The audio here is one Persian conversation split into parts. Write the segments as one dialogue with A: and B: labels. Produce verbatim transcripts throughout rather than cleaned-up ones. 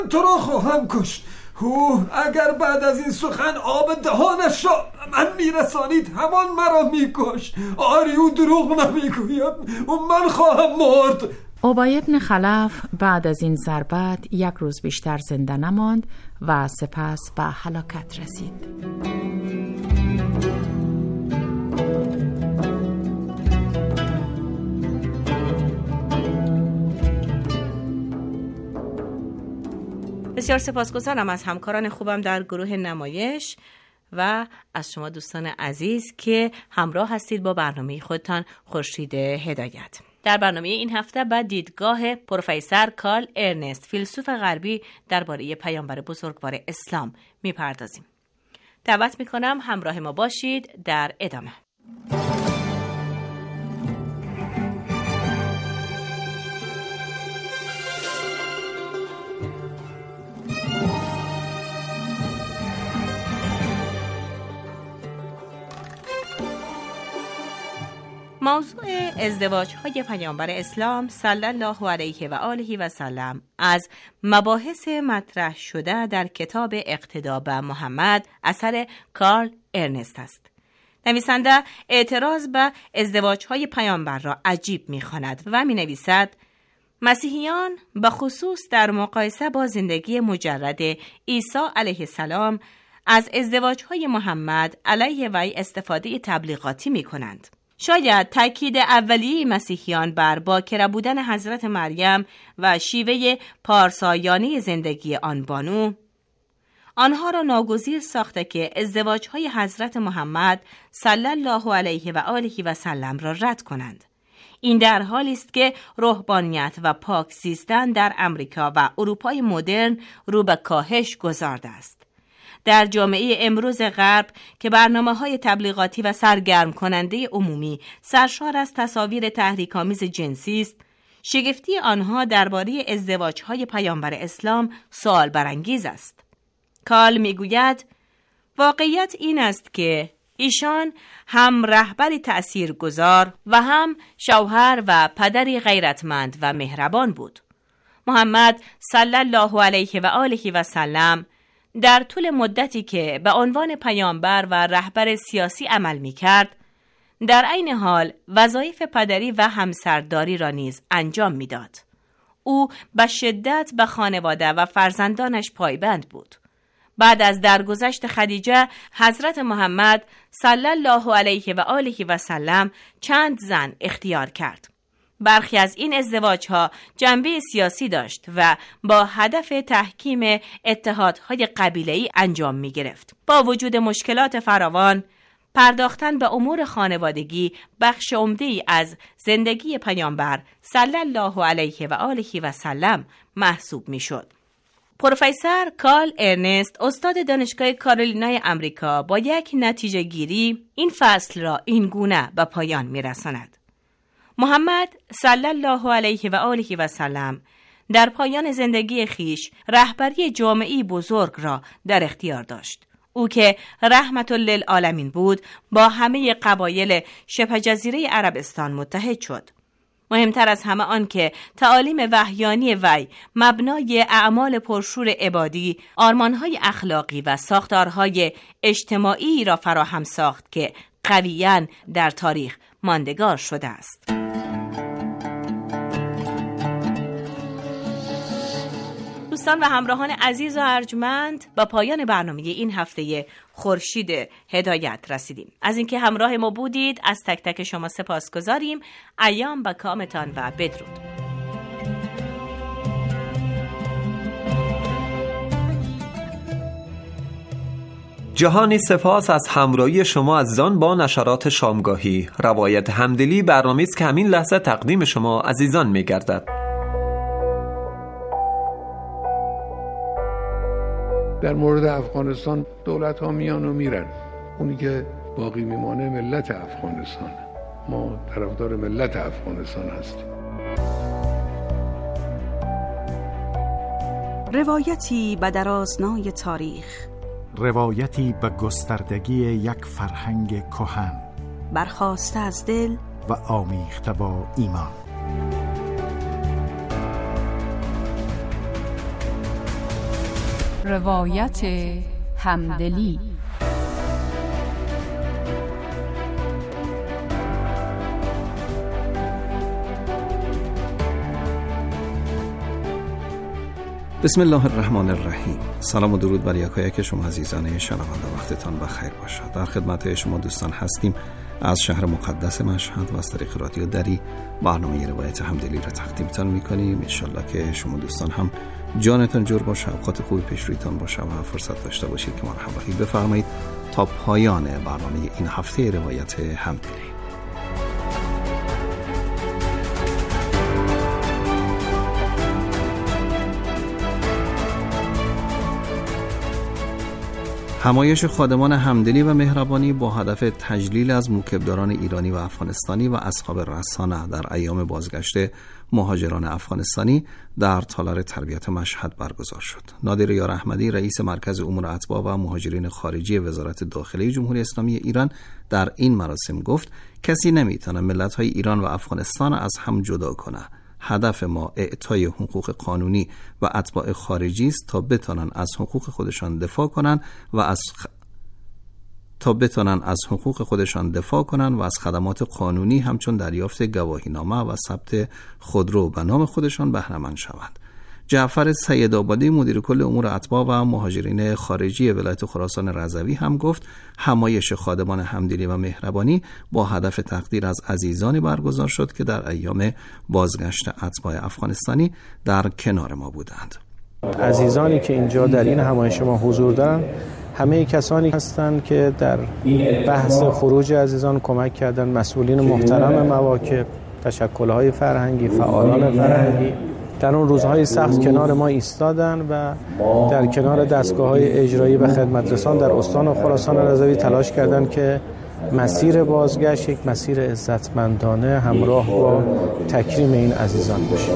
A: تو را خواهم کشت. او اگر بعد از این سخن آب دهانش را من میرسانید همان مرا میکشت. آری او دروغ نمیگوید، و من خواهم مرد.
B: ابی بن خلف بعد از این ضربت یک روز بیشتر زنده نماند و سپس به هلاکت رسید.
C: بسیار سپاسگزارم از همکاران خوبم در گروه نمایش و از شما دوستان عزیز که همراه هستید با برنامه خودتان خورشید هدایت. در برنامه این هفته با دیدگاه پروفسور کارل ارنست، فیلسوف غربی، درباره پیامبر بزرگوار اسلام میپردازیم. دعوت میکنم همراه ما باشید در ادامه. موضوع ازدواج‌های پیامبر اسلام صلی الله علیه و آله و سلم از مباحث مطرح شده در کتاب اقتدا به محمد اثر کارل ارنست است. نویسنده اعتراض به ازدواج‌های پیامبر را عجیب می‌خواند و می‌نویسد مسیحیان به خصوص در مقایسه با زندگی مجرد عیسی علیه السلام از ازدواج‌های محمد علیه وی استفاده تبلیغاتی می‌کنند. شاید تأکید اولیه مسیحیان بر باکره بودن حضرت مریم و شیوه پارسایانه زندگی آن بانو آنها را ناگزیر ساخته که ازدواج‌های حضرت محمد صلی الله علیه و آله و سلم را رد کنند. این در حالی است که روحانیت و پاک زیستن در امریکا و اروپای مدرن رو به کاهش گذارده است. در جامعه امروز غرب که برنامه‌های تبلیغاتی و سرگرم کننده عمومی سرشار از تصاویر تحریک‌آمیز جنسی است، شگفتی آنها درباره ازدواج‌های پیامبر اسلام سوال برانگیز است. کارل میگوید واقعیت این است که ایشان هم رهبری تأثیرگذار و هم شوهر و پدری غیرتمند و مهربان بود. محمد صلی الله علیه و آله و سلم در طول مدتی که به عنوان پیامبر و رهبر سیاسی عمل می‌کرد، در عین حال وظایف پدری و همسرداری را نیز انجام می‌داد. او به شدت به خانواده و فرزندانش پایبند بود. بعد از درگذشت خدیجه، حضرت محمد صلی الله علیه و آله و سلم چند زن اختیار کرد. برخی از این ازدواج‌ها جنبه سیاسی داشت و با هدف تحکیم اتحادهای قبیله‌ای انجام می‌گرفت. با وجود مشکلات فراوان، پرداختن به امور خانوادگی بخش عمده‌ای از زندگی پیامبر صلی الله علیه و آله و سلم محسوب می‌شد. پروفسور کارل ارنست، استاد دانشگاه کارولینای امریکا، با یک نتیجه گیری این فصل را این گونه به پایان می‌رساند. محمد صلی الله علیه و آله و سلم در پایان زندگی خیش رهبری جامعه‌ای بزرگ را در اختیار داشت. او که رحمت للعالمین بود با همه قبایل شبه جزیره عربستان متحد شد. مهمتر از همه آن که تعالیم وحیانی وی مبنای اعمال پرشور عبادی، آرمانهای اخلاقی و ساختارهای اجتماعی را فراهم ساخت که قویاً در تاریخ ماندگار شده است. دوستان و همراهان عزیز و ارجمند، با پایان برنامه این هفته خورشید هدایت رسیدیم. از اینکه همراه ما بودید از تک تک شما سپاسگزاریم. ایام به کامتان و بدرود.
D: جهانی سپاس از همراهی شما عزیزان با نشرات شامگاهی. روایت همدلی برنامه‌ای است که همین لحظه تقدیم شما عزیزان می‌گردد.
E: در مورد افغانستان دولت ها میان و میرن، اونی که باقی میمانه ملت افغانستان. ما طرفدار ملت افغانستان هستیم.
F: روایتی به درازنای تاریخ،
G: روایتی به گستردگی یک فرهنگ کهن،
F: برخاسته از دل
G: و آمیخته با ایمان.
H: روایت همدلی.
I: بسم الله الرحمن الرحیم. سلام و درود بر یکایک شما عزیزان شنونده، وقتتان بخیر باشد. در خدمت شما دوستان هستیم از شهر مقدس مشهد و از طریق رادیو دری برنامه روایت همدلی را تقدیمتان میکنیم. انشالله که شما دوستان هم جانتان جور باشه، اوقات خوبی پیش رویتان باشه و فرصت داشته باشید که ما را همراهی بفرمایید تا پایان برنامه این هفته روایت همدلی. همایش خادمان همدلی و مهربانی با هدف تجلیل از موکبداران ایرانی و افغانستانی و اصحاب رسانه در ایام بازگشت مهاجران افغانستانی در تالار تربیت مشهد برگزار شد. نادر یار احمدی رئیس مرکز امور اتباع و مهاجرین خارجی وزارت داخلی جمهوری اسلامی ایران در این مراسم گفت کسی نمیتونه ملت‌های ایران و افغانستان از هم جدا کنه. هدف ما اعطای حقوق قانونی و اتباع خارجی است تا بتونن از حقوق خودشان دفاع کنن و از خ... تا بتونن از حقوق خودشان دفاع کنن و از خدمات قانونی همچون دریافت گواهینامه و ثبت خودرو به نام خودشان بهره مند شوند. جعفر سیدآبادی مدیر کل امور اتباع و مهاجرین خارجی ولایت خراسان رضوی هم گفت همایش خادمان همدلی و مهربانی با هدف تقدیر از عزیزانی برگزار شد که در ایام بازگشت اتباع افغانستانی در کنار ما بودند.
J: عزیزانی که اینجا در این همایش ما حضور دارند همه کسانی هستند که در بحث خروج عزیزان کمک کردن، مسئولین محترم مواکب، تشکل‌های فرهنگی، فعالان فرهنگی در اون روزهای سخت کنار ما ایستادن و در کنار دستگاه‌های اجرایی و خدمترسان در استان خراسان رضوی تلاش کردند که مسیر بازگشت یک مسیر عزتمندانه همراه با تکریم این عزیزان باشه.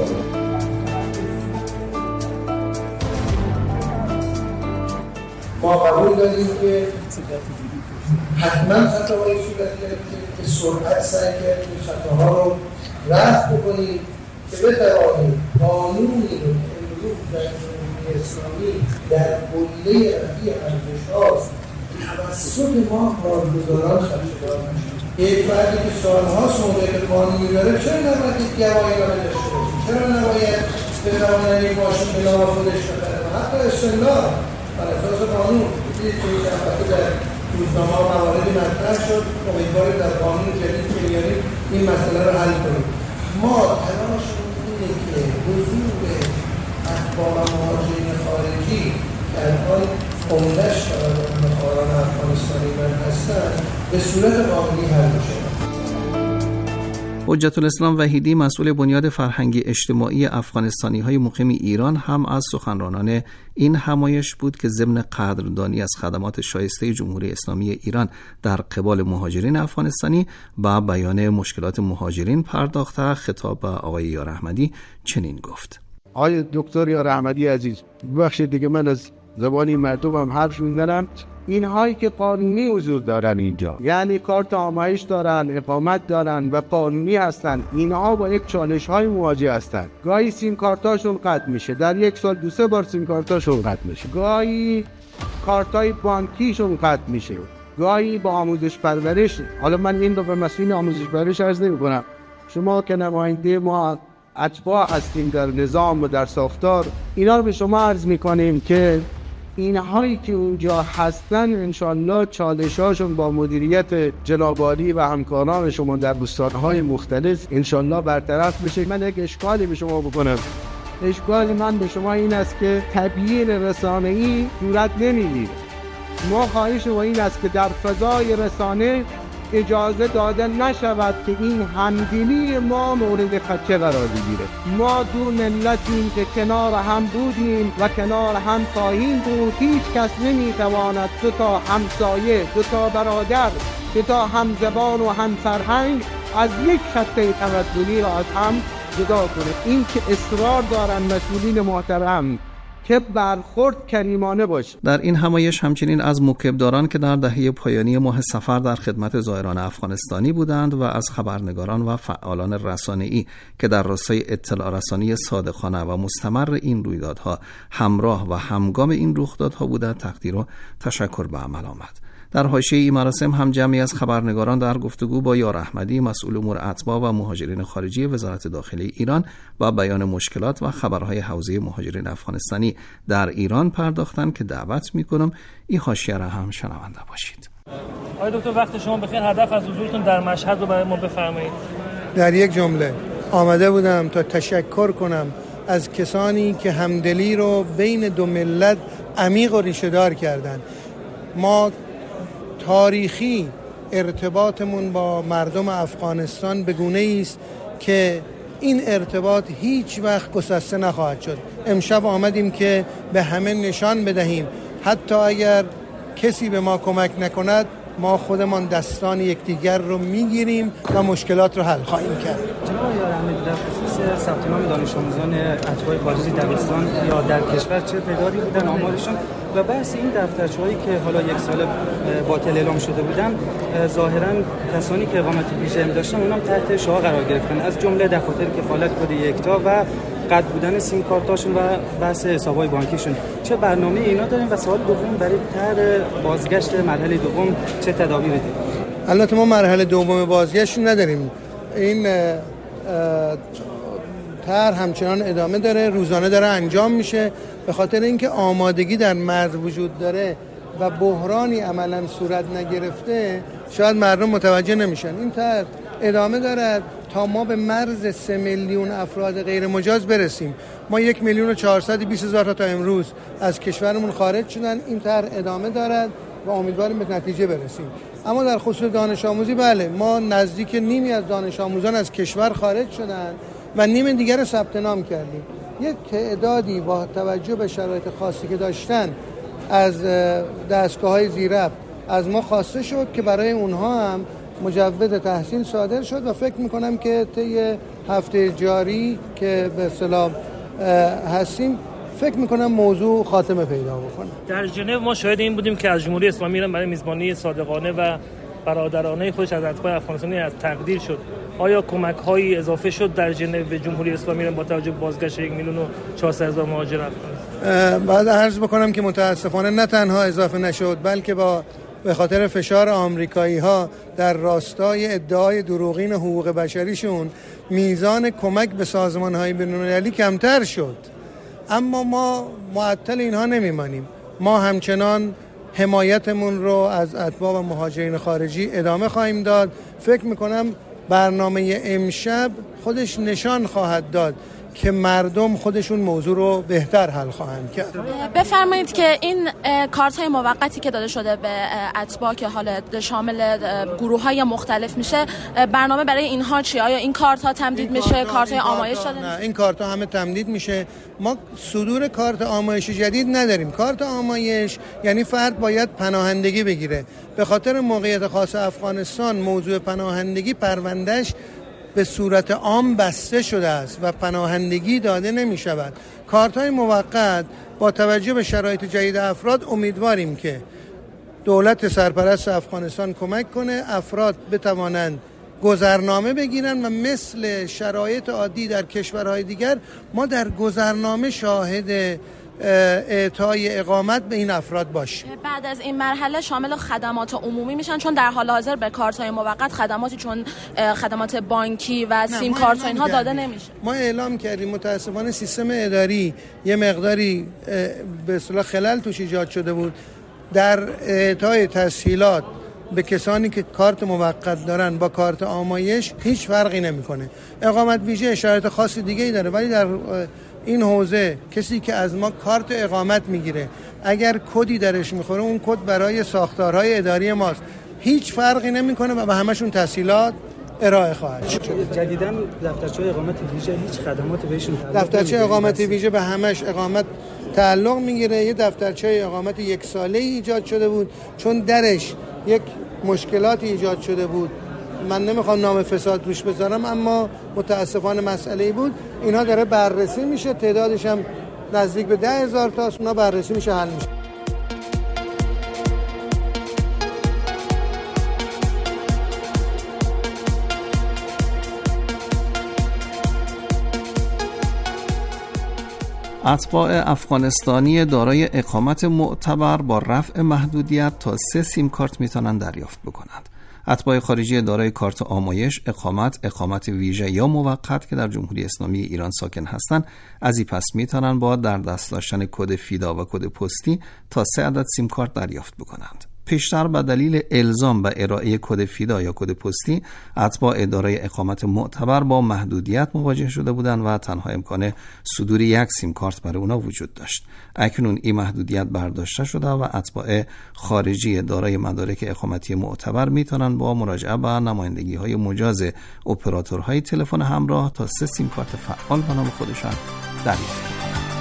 K: ما قبول داریم که حتما خطاهای صورت گرفته که سرعت سعی کردیم خطاها رو رفع بکنیم که بتوانیم قانونی رو که امروز در جمهوری اسلامی در کلیه رفیع ارزش‌هاست توسط ما کارگزاران خدشه‌دار نشود. یک فردی که سال‌هاست موقعیت قانونی داره چرا نباید یک گواهینامه داشته باشه؟ چرا نباید بتواند یک ماشین به نام خودش بخره و حتی استمرار بر اساس قانون؟ دیدید که این البته در روزنامه‌ها مواردی مطرح شد، امیدواریم در قانون جدید که میاریم این مسئله رو حل کنیم. ما تلاشمون اینه که حضور اتباع و مهاجرین خارجی که الان عمده‌اش توسط مهاجران افغانستانی من هستند به صورت قانونی حل بشه.
I: حجت الاسلام وحیدی مسئول بنیاد فرهنگی اجتماعی افغانستانی های مقیم ایران هم از سخنرانان این همایش بود که ضمن قدردانی از خدمات شایسته جمهوری اسلامی ایران در قبال مهاجرین افغانستانی و بیان مشکلات مهاجرین پرداخته خطاب به آقای یار احمدی چنین گفت:
E: آقای دکتر یار احمدی عزیز، ببخشید دیگه من از زبانی مردمم حرف میزنم.
L: اینهایی که قانونی حضور دارن اینجا، یعنی کارت آمایش دارن، اقامت دارن و قانونی هستن، اینها با یک چالش های مواجه هستن. گاهی سیم کارتاشون قطع میشه، در یک سال دو سه بار سیم کارتاشون قطع میشه، گاهی کارتای بانکیشون قطع میشه، گاهی با آموزش پرورش. حالا من این رو به مسئول آموزش پرورش عرض نمی‌کنم، شما که نماینده ما اتباع هستیم در نظام و در ساختار، اینا رو به شما عرض میکنیم که اینهایی که اونجا هستن انشالله چالشاشون با مدیریت جناب عالی و همکاران شما در بستانهای مختلف انشالله برطرف بشه. من یک اشکالی به شما بکنم، اشکال من به شما این است که تبیین رسانه‌ای صورت نمی‌گیره. ما خواهش ما این است که در فضای رسانه اجازه داده نشود که این همدلی ما مورد خدشه قرار بگیره. ما دو ملتیم که کنار هم بودیم و کنار هم خواهیم بود. هیچ کس نمیتواند دو تا همسایه، دو تا برادر، دو تا همزبان و هم فرهنگ از یک خطه تمدنی را از هم جدا کنه. این که اصرار دارن مسئولین محترم که برخورد کریمانه باشه.
I: در این همایش همچنین از موکبداران که در دهه پایانی ماه صفر در خدمت زائران افغانستانی بودند و از خبرنگاران و فعالان رسانه‌ای که در راستای اطلاع رسانی صادقانه و مستمر این رویدادها همراه و همگام این رخدادها بودند تقدیر و تشکر به عمل آمد. در حاشیه این مراسم هم جمعی از خبرنگاران در گفتگو با یار احمدی مسئول امور اتباع و مهاجرین خارجی وزارت داخله ایران و بیان مشکلات و خبرهای حوزه مهاجرین افغانستانی در ایران پرداختند که دعوت می‌کنم این حاشیه را هم شنونده باشید.
M: آقای دکتر وقت شما بخیر، هدف از حضورتون در مشهد رو برای ما بفرمایید.
K: در یک جمله آمده بودم تا تشکر کنم از کسانی که همدلی رو بین دو ملت عمیق و ریشه‌دار کردند. ما تاریخی ارتباطمون با مردم افغانستان به گونه‌ای است که این ارتباط هیچ وقت گسسته نخواهد شد. امشب آمدیم که به همه نشان بدهیم حتی اگر کسی به ما کمک نکند ما خودمان دستان یکدیگر رو میگیریم و مشکلات رو حل خواهیم کرد.
N: جناب یار احمدی، در خصوص ثبت نام دانش آموزان اتباع خارجی دبستان یا در کشور چه تعدادی بودن آمارشون و بحث این دفترچه‌هایی که حالا یک سال باطل اعلام شده بودن، ظاهراً کسانی که اقامت ویژه داشتن اونم تحت شعار قرار گرفتن، از جمله دفاتر کفالت کد یکتا و قطع بودن سیم کارتاشون و بحث حساب‌های بانکیشون. چه برنامه اینا داریم و سوال دوم برای طرح بازگشت مرحله دوم چه تدابیری داریم؟
K: البته ما مرحله دوم بازگشت نداریم. این طرح همچنان ادامه داره، روزانه داره انجام میشه، به خاطر اینکه آمادگی در مرز وجود داره و بحرانی عملاً صورت نگرفته شاید مردم متوجه نمیشن. این طرح ادامه دارد تا ما به مرز سه میلیون افراد غیر مجاز برسیم. ما یک میلیون و چهارصد و بیست هزار تا تا امروز از کشورمون خارج شدن. این طرح ادامه دارد و امیدواریم به نتیجه برسیم. اما در خصوص دانش آموزی، بله، ما نزدیک نیمی از دانش آموزان از کشور خارج شدن و نیم دیگر رو ثبت نام کردیم. یک تعدادی با توجه به شرایط خاصی که داشتن از دستگاه‌های زیرربط از ما خواسته شد که برای اونها هم مجوز تحصیل صادر شد و فکر میکنم که طی هفته جاری که به اصطلاح هستیم فکر میکنم موضوع خاتمه پیدا بکنه.
M: در ژنو ما شاهد این بودیم که از جمهوری اسلامی ایران برای میزبانی صادقانه و برادرانه خودش از اتباع افغانستانی از تقدیر شد. آیا کمک‌هایی اضافه شد در ژنو به جمهوری اسلامی ایران با توجه به بازگشت یک میلیون و چهارصد هزار مهاجر افغان؟
K: بعد عرض بکنم که متاسفانه نه تنها اضافه نشد بلکه با به خاطر فشار آمریکایی‌ها در راستای ادعای دروغین حقوق بشریشون میزان کمک به سازمان‌های بین‌المللی کمتر شد. اما ما معطل اینها نمیمانیم. ما همچنان حمایتمون رو از اتباع و مهاجرین خارجی ادامه خواهیم داد. فکر میکنم برنامه امشب خودش نشان خواهد داد که مردم خودشون موضوع رو بهتر حل خواهند کرد.
O: بفرمایید که این کارت های موقتی که داده شده به اتباع که حالا شامل گروه های مختلف میشه، برنامه برای اینها چیه؟ آیا این کارت ها تمدید میشه؟ کارت های آمایش داده میشه؟
K: نه، این کارت ها همه تمدید میشه. ما صدور کارت آمایش جدید نداریم. کارت آمایش یعنی فرد باید پناهندگی بگیره. به خاطر موقعیت خاص افغانستان موضوع پناهندگی پروندهش به صورت عام بسته شده است و پناهندگی داده نمی شود. کارت‌های موقت با توجه به شرایط جدید افراد امیدواریم که دولت سرپرست افغانستان کمک کنه افراد بتوانند گذرنامه بگیرن و مثل شرایط عادی در کشورهای دیگر ما در گذرنامه شاهد اعطای اقامت به این افراد باشه.
O: بعد از این مرحله شامل خدمات عمومی میشن، چون در حال حاضر به کارت‌های موقت خدماتی چون خدمات بانکی و سیم کارت و اینها داده نمیشه.
K: ما اعلام کردیم متاسفانه سیستم اداری یه مقداری به اصطلاح خلل توش ایجاد شده بود در اعطای تسهیلات به کسانی که کارت موقت دارن با کارت آمایش هیچ فرقی نمیکنه. اقامت ویژه شرایط خاص دیگه ای داره، ولی در این حوزه کسی که از ما کارت اقامت میگیره اگر کدی درش میخوره اون کد برای ساختارهای اداری ماست، هیچ فرقی نمیکنه و به همشون تسهیلات ارائه خواهد شد.
N: جدیداً دفترچه اقامت ویژه هیچ خدماتی بهشون تعلق
K: دفترچه اقامت ویژه به همش اقامت تعلق میگیره. یه دفترچه اقامت یک ساله ایجاد شده بود چون درش یک مشکلاتی ایجاد شده بود. من نمیخوام نام فساد روش بذارم اما متاسفانه مسئله بود. اینها داره بررسی میشه، تعدادش هم
L: نزدیک به ده هزار تا اونا بررسی میشه، حل میشه.
I: اتباع افغانستانی دارای اقامت معتبر با رفع محدودیت تا سه سیم کارت میتونن دریافت بکنند. اتباع خارجی دارای کارت آمایش، اقامت، اقامت ویژه یا موقت که در جمهوری اسلامی ایران ساکن هستند، از این پس میتونن با در دست داشتن کد فیدا و کد پستی تا سه عدد سیم کارت دریافت بکنند. پیشتر به دلیل الزام به ارائه کد فیدا یا کد پستی، اتباع دارای اقامت معتبر با محدودیت مواجه شده بودند و تنها امکان صدور یک سیم کارت برای اونا وجود داشت. اکنون این محدودیت برداشته شده و اتباع خارجی دارای مدارک اقامتی معتبر میتونن با مراجعه به نمایندگی‌های مجاز اپراتورهای تلفن همراه تا سه سیم کارت فعال به نام خودشان دریافت کنند.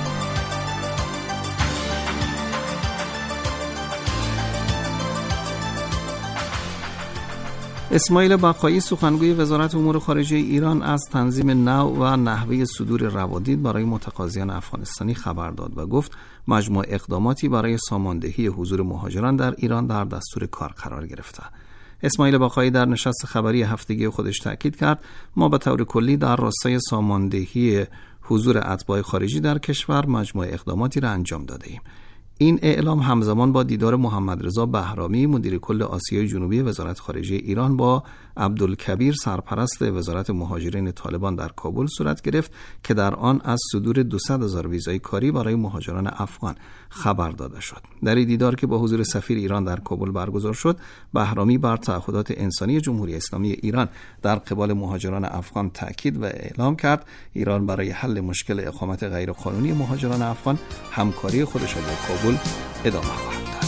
I: اسماعیل بقایی سخنگوی وزارت امور خارجه ایران از تنظیم نوع و نحوه صدور روادید برای متقاضیان افغانستانی خبر داد و گفت مجموع اقداماتی برای ساماندهی حضور مهاجران در ایران در دستور کار قرار گرفته. اسماعیل بقایی در نشست خبری هفتگی خودش تاکید کرد ما به طور کلی در راستای ساماندهی حضور اتباع خارجی در کشور مجموع اقداماتی را انجام داده ایم. این اعلام همزمان با دیدار محمد رضا بهرامی مدیر کل آسیای جنوبی وزارت خارجه ایران با عبدالکبیر سرپرست وزارت مهاجرین طالبان در کابل صورت گرفت که در آن از صدور دویست هزار ویزای کاری برای مهاجران افغان خبر داده شد. در این دیدار که با حضور سفیر ایران در کابل برگزار شد، بهرامی بر تعهدات انسانی جمهوری اسلامی ایران در قبال مهاجران افغان تاکید و اعلام کرد ایران برای حل مشکل اقامت غیرقانونی مهاجران افغان همکاری خودش را با کابل ادامه خواهد داد.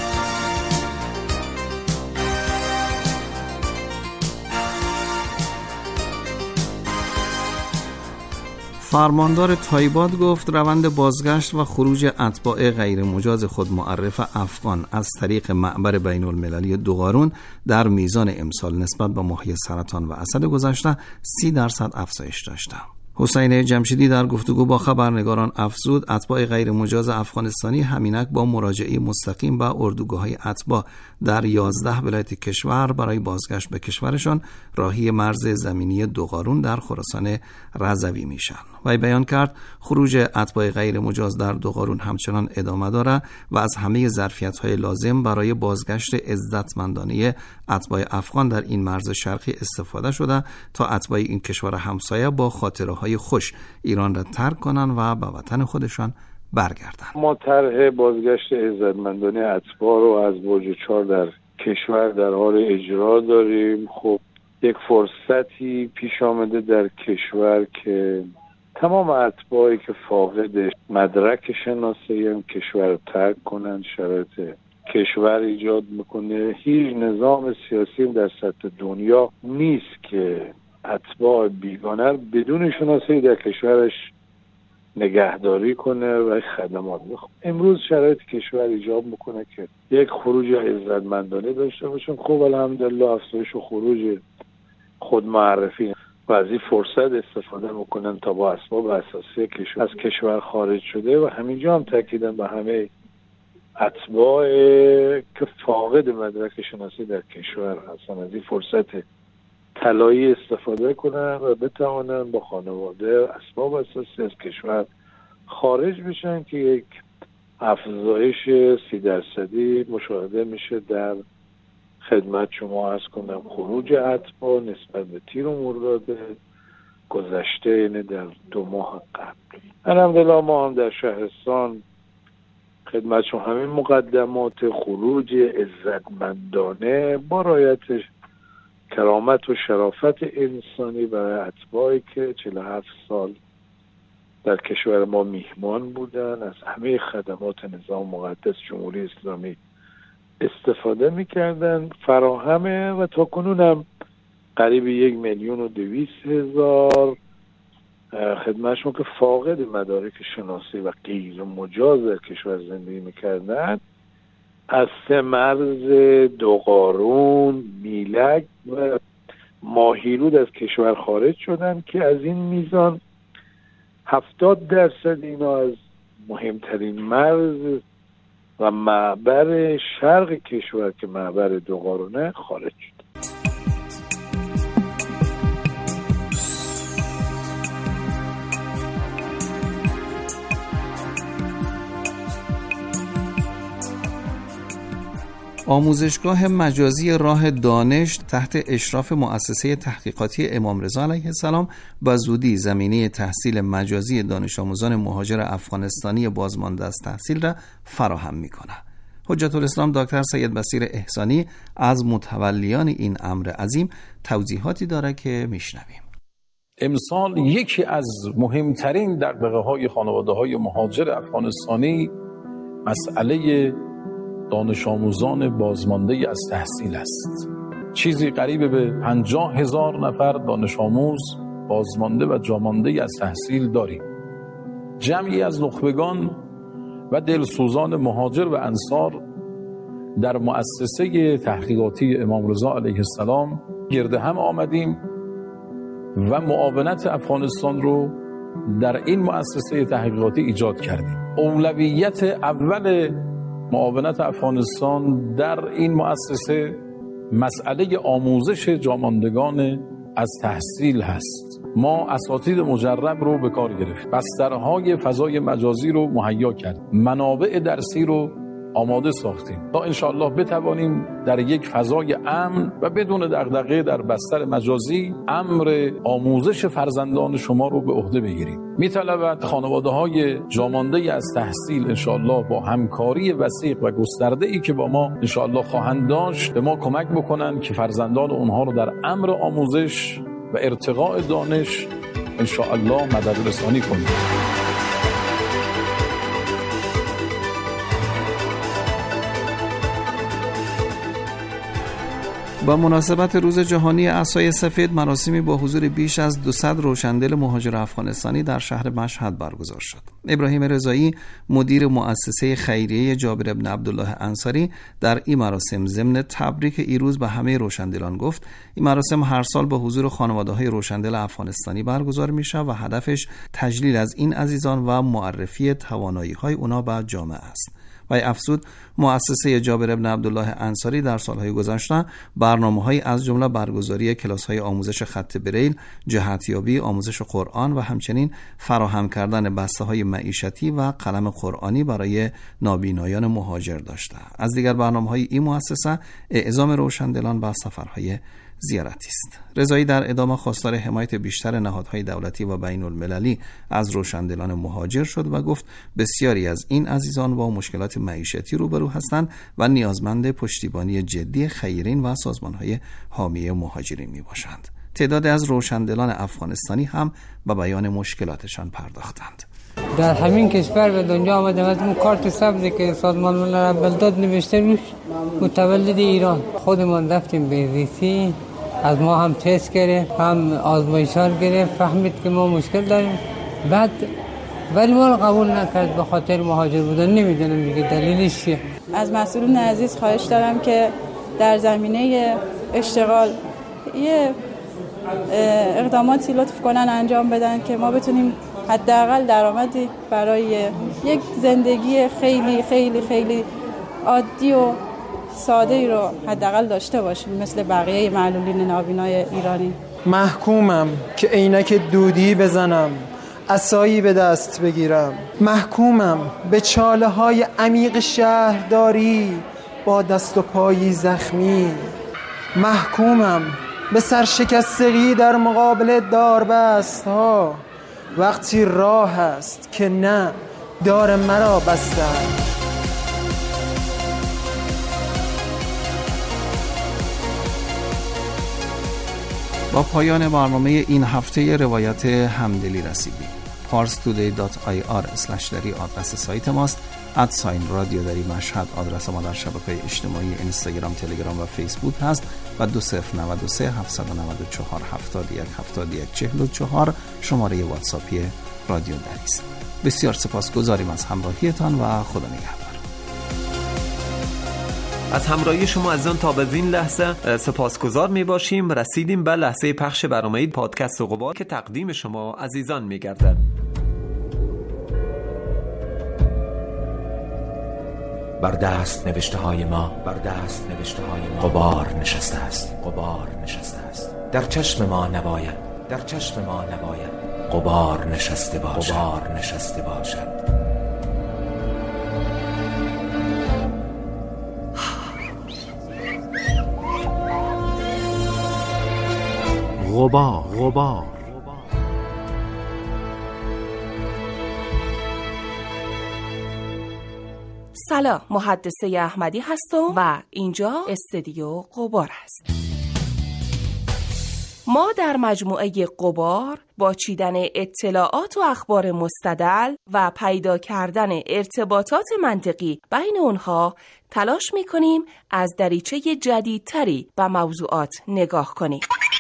I: فرماندار تایباد گفت روند بازگشت و خروج اتباع غیر مجاز خود معرف افغان از طریق معبر بین المللی دوغارون در میزان امسال نسبت به ماهی سرطان و اسد گذشته سی درصد افزایش داشته. حسین جمشیدی در گفتگو با خبرنگاران افزود اتباع غیر مجاز افغانستانی همینک با مراجعه مستقیم به اردوگاه‌های اتباع در یازده ولایت کشور برای بازگشت به کشورشان راهی مرز زمینی دوغارون در خراسان رضوی میشن. وی بیان کرد خروج اتباع غیر مجاز در دوغارون همچنان ادامه داره و از همه ظرفیت‌های لازم برای بازگشت عزتمندانه اتباع افغان در این مرز شرقی استفاده شده تا اتباع این کشور همسایه با خاطره‌های خوش ایران را ترک کنن و به وطن خودشان برگردن.
E: ما طرح بازگشت عزتمندانه اتباع رو از برج چهار در کشور در حال اجرا داریم. خب یک فرصتی پیش آمده در کشور که تمام اتباعی که فاقد مدرک شناسایی هم کشور رو ترک کنن. شرایط کشور ایجاد میکنه. هیچ نظام سیاسی در سطح دنیا نیست که اتباع بیگانه بدون شناسایی در کشورش نگهداری کنه و خدمات بخواه. امروز شرایط کشور ایجاب میکنه که یک خروج عزتمندانه داشته باشیم. خب الحمدلله افزایش و خروج خود معرفی و از این فرصت استفاده میکنن تا با اسباب اساسی کشور از کشور خارج شده و همینجا هم تاکیدن به همه اتباع که فاقد مدرک شناسی در کشور هستن از این فرصت طلایی استفاده کنن و بتوانن با خانواده اسباب اساسی از کشور خارج بشن که یک افزایش سی درصدی مشاهده میشه در خدمت شما عرض کنم. خروج اتباع نسبت به تیر و مرداد گذشته یعنی در دو ماه قبل. الحمدلله ما هم در شهرستان خدمت شما همین مقدمات خروج عزتمندانه با رعایت کرامت و شرافت انسانی برای اتباعی که چهل و هفت سال در کشور ما میهمان بودن از همه خدمات نظام مقدس جمهوری اسلامی استفاده میکردن فراهمه و تا کنون هم قریب یک میلیون و دویست هزار خدمتشون که فاقد مدارک شناسی و غیر مجاز در کشور زندگی میکردن از سه مرز دوغارون، میلک و ماهیرود از کشور خارج شدن که از این میزان هفتاد درصد اینا از مهمترین مرز و معبر شرق کشور که معبر دوقارونه خارج شد.
I: آموزشگاه مجازی راه دانش تحت اشراف مؤسسه تحقیقاتی امام رضا علیه السلام با زودی زمینه تحصیل مجازی دانش آموزان مهاجر افغانستانی بازمانده از تحصیل را فراهم می‌کند. حجت الاسلام دکتر سید بصیر احسانی از متولیان این امر عظیم توضیحاتی دارد که میشنویم.
P: امسال یکی از مهمترین دغدغه‌های خانواده‌های مهاجر افغانستانی مسئله دانش آموزان بازمانده از تحصیل است. چیزی قریب به پنجاه هزار نفر دانش آموز بازمانده و جامانده از تحصیل داریم. جمعی از نخبگان و دلسوزان مهاجر و انصار در مؤسسه تحقیقاتی امام رضا علیه السلام گرد هم آمدیم و معاونت افغانستان رو در این مؤسسه تحقیقاتی ایجاد کردیم. اولویت اول معاونت افغانستان در این مؤسسه مسئله آموزش جاماندگان از تحصیل هست. ما اساتید مجرب رو به کار گرفت، بسترهای فضای مجازی رو مهیا کرد، منابع درسی رو آماده ساختیم تا انشاءالله بتوانیم در یک فضای امن و بدون دغدغه در بستر مجازی امر آموزش فرزندان شما رو به عهده بگیریم. می‌طلبد خانواده‌های جامانده از تحصیل انشاءالله با همکاری وسیع و گسترده‌ای که با ما انشاءالله خواهند داشت به ما کمک بکنن که فرزندان اونها رو در امر آموزش و ارتقاء دانش انشاءالله مدد رسانی کنیم.
I: با مناسبت روز جهانی عصای سفید مراسمی با حضور بیش از دویست روشندل مهاجر افغانستانی در شهر مشهد برگزار شد. ابراهیم رضایی مدیر مؤسسه خیریه جابر بن عبدالله انصاری در این مراسم ضمن تبریک این روز به همه روشندلان گفت این مراسم هر سال با حضور خانواده‌های روشندل افغانستانی برگزار میشه و هدفش تجلیل از این عزیزان و معرفی توانایی‌های اونا به جامعه است. و افزود مؤسسه جابر بن عبدالله انصاری در سالهای گذشته برنامه‌های از جمله برگزاری کلاس‌های آموزش خط بریل، جهتیابی، آموزش قرآن و همچنین فراهم کردن بسته‌های معیشتی و قلم قرآنی برای نابینایان مهاجر داشته. از دیگر برنامه‌های این مؤسسه اعزام روشندلان به سفرهای زیارتی است. رضایی در ادامه خواستار حمایت بیشتر نهادهای دولتی و بین المللی از روشندلان مهاجر شد و گفت بسیاری از این عزیزان با مشکلات معیشتی روبرو هستند و نیازمند پشتیبانی جدی خیرین و سازمانهای حامی مهاجرین می باشند. تعداد از روشندلان افغانستانی هم به بیان مشکلاتشان پرداختند.
Q: در همین کشور به دنیا آمدم از اون کارت سبزی که سازمان ملل اول داد نوشته روش متولد ایران. خودمان رفتیم به ریسی، از ما هم تست گرفت، هم آزمایشات گرفت، فهمید که ما مشکل داریم، بعد ولی ما رو قبول نکرد به خاطر مهاجر بودن. نمیدونم دیگه دلیلش چیه.
R: از مسئولین عزیز خواهش دارم که در زمینه اشتغال یه اقداماتی لطف کنن انجام بدن که ما بتونیم حداقل درآمدی برای یک زندگی خیلی خیلی خیلی عادی و ساده ای رو حداقل داشته باشیم مثل بقیه معلولین نابینای ایرانی.
S: محکومم که عینک دودی بزنم، عصایی به دست بگیرم. محکومم به چاله های عمیق شهرداری با دست و پایی زخمی. محکومم به سرشکستگی در مقابل داربست ها وقتی راه است که نه دار مرا بستن.
I: با پایان برنامه این هفته روایت همدلی رسیدیم. پارس تودی دات آی آر اسلش دری آدرس سایت ماست. ادساین رادیو دری مشهد آدرس ما در شبکه اجتماعی اینستاگرام، تلگرام و فیسبوک هست و دو صفر نود و سه هفتصد و نود و چهار هفتاد و یک هفتاد و یک چهل و چهار شماره واتساپی رادیو دری است. بسیار سپاسگزاریم از همراهیتان و خدا نگهدار.
D: از همراهی شما عزیزان تا به این لحظه سپاسگزار می باشیم. رسیدیم به لحظه پخش برنامه پادکست غبار که تقدیم شما عزیزان می گردد.
T: بر دست نوشته های ما بر دست نوشته های ما غبار نشسته است غبار نشسته است در چشم ما نباید در چشم ما نباید غبار نشسته باشد غبار نشسته باشد.
G: غبار غبار
U: سلام، محدثه احمدی هستم و اینجا استودیو غبار است. ما در مجموعه غبار با چیدن اطلاعات و اخبار مستدل و پیدا کردن ارتباطات منطقی بین اونها تلاش می‌کنیم از دریچه جدیدتری به موضوعات نگاه کنیم.